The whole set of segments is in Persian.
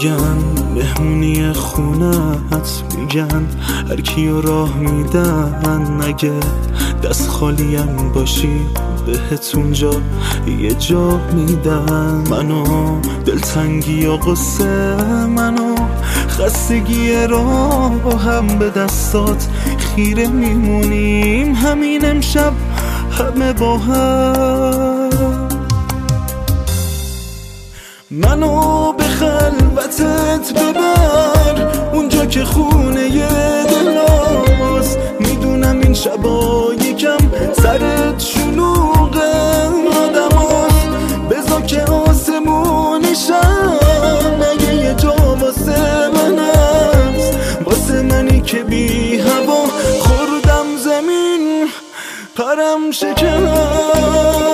میگن مهمونی خونت، میگن هر کیو راه میدن، اگه دست خالیم باشی بهت اونجا یه جا میدن. منو دلتنگی و قصه، منو خستگی راه هم به دستات خیره میمونیم همین امشب همه با هم. منو به خلوتت ببر اونجا که خونه دلاست، میدونم این شبا یکم سرت شلوغ آدماست، بذار که آسمونشم اگه یه جا واسه من هست، واسه منی که بی هوا خوردم زمین پرم شکست.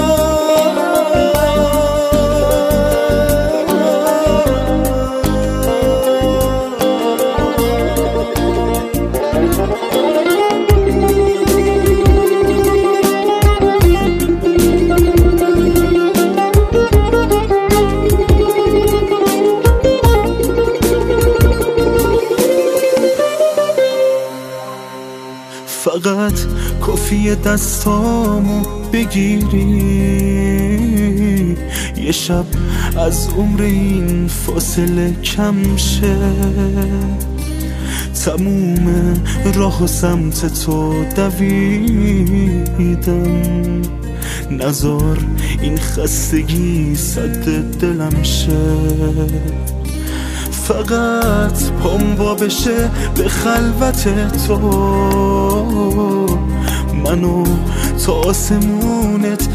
فقط کفی دستامو بگیری یه شب از عمر این فاصله کم شه، تموم راه و سمت تو دویدم، نذار این خستگی صد دلم شه. فقط پام وا بشه به خلوت تو، منو تا آسمونت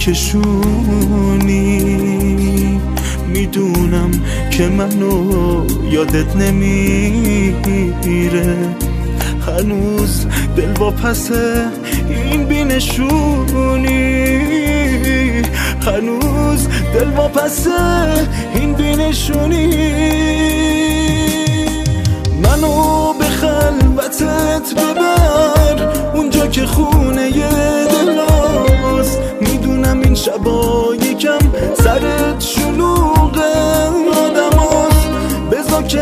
میکشونی، میدونم که منو یادت نمیره، هنوز دل واپسه این بینشونی، هنوز دل واپسه این بینشونی. منو به خلوتت ببر اونجا که خونه دلاست، میدونم این شبا یکم سرت شلوغ آدماست، بذار که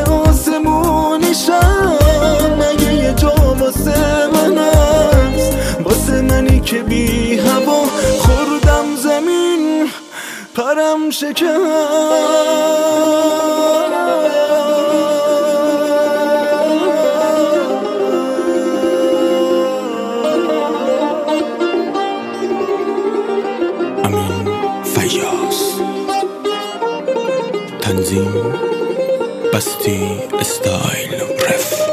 آسمونشم اگه یه جا واسه من هست، واسه منی که بی هوا خوردم زمین پرم شکست. امین فیاض، تنظیم بستی استایل رف.